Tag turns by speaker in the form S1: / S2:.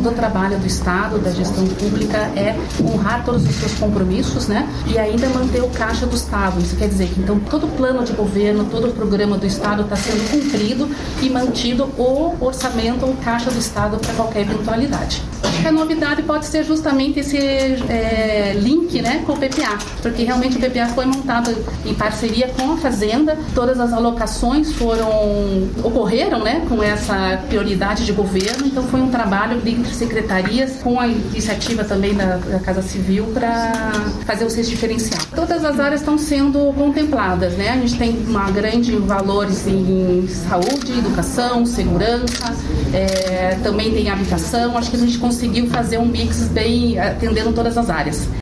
S1: do trabalho do Estado, da gestão pública, é honrar todos os seus compromissos, né? E ainda manter o caixa do Estado. Isso quer dizer que, então, todo o plano de governo, todo o programa do Estado está sendo cumprido e mantido o orçamento, o caixa do Estado para qualquer eventualidade. A novidade pode ser justamente esse link, né, com o PPA, porque realmente o PPA foi montado em parceria com a Fazenda, todas as alocações ocorreram, né, com essa prioridade de governo, então foi um trabalho entre secretarias, com a iniciativa também da Casa Civil para fazer os diferencial. Todas as áreas estão sendo contempladas, né, a gente tem uma grande valores em saúde, educação, segurança, também tem habitação, acho que a gente conseguiu fazer um mix bem atendendo todas as áreas.